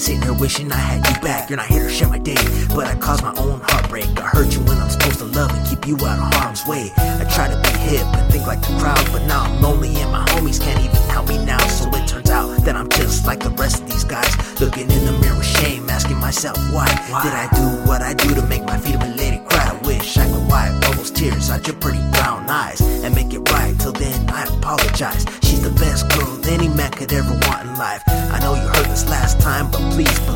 sitting here wishing I had you back. You're not here to share my day, but I caused my own heartbreak. I hurt you when I'm supposed to love and keep you out of harm's way. I try to be hip and think like the crowd, but now I'm lonely and my homies can't even help me now. So it turns out that I'm just like the rest of these guys, looking in the mirror with shame, asking myself why did I do what I do to make my female lady cry? I wish I could wipe all those tears out your pretty brown eyes and make it right. Till then I apologize. She's the best girl any man could ever want in life. I know you heard this last time, but please